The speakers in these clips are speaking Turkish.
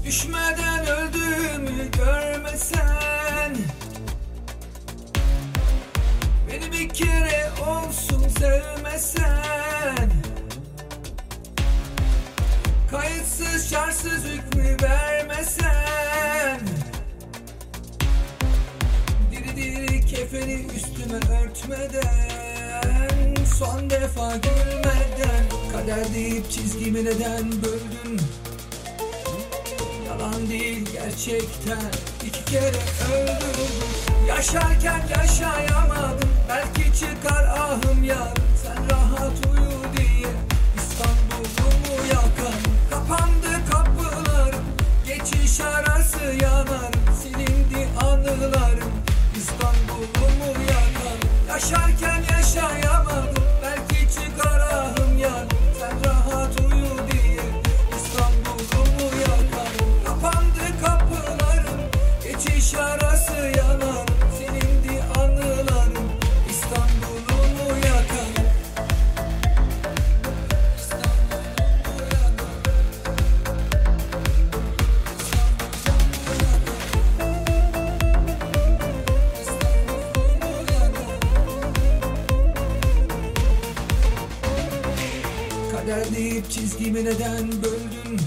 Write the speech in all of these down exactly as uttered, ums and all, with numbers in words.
Düşmeden öldüğümü görmesen, beni bir kere olsun sevmesen, kayıtsız şartsız hükmü vermesen, diri diri kefeni üstüme örtmeden, son defa gülmeden, kader deyip çizgimi neden böldün? Yalan değil gerçekten, iki kere öldürdüm. Yaşarken yaşayamadım, belki çıkar ahım yarın. Sen rahat uyu diye İstanbul'umu yakan. Kapandı kapılarım, geçiş arası yanarım. Silindi anılarım, İstanbul'umu yakan. Yaşarken yaşayamadım, belki çıkar ahım yarın. Sen rahat uyu diye İstanbul'umu yakan. Kapandı kapılarım, geçiş arası yanarım. Silindi anılarım, İstanbul'umu yakan. İstanbul'umu yakan. İstanbul'umu yakan. Kader deyip çizgimi neden böldün?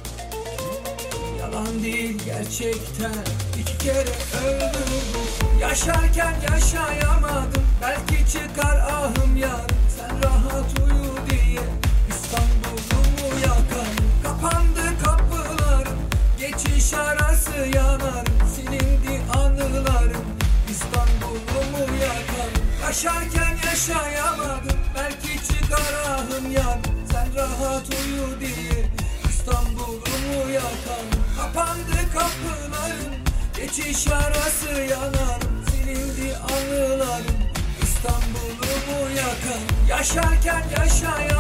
Yalan değil gerçekten, iki kere öldürdüm. Yaşarken yaşayamadım, belki çıkar ahım yarın. Sen rahat uyu diye İstanbul'umu yakan. Kapandı kapılarım, geçiş arası yanarım. Silindi anılarım, İstanbul'umu yakan. Yaşarken yaşayamadım, belki çıkar ahım yarın. Sen rahat uyu diye İstanbul'umu yakan. Kapandı kapılarım, geçiş arası yanarım. Silindi anılarım, İstanbul'umu yakan. Yaşarken yaşayamadım,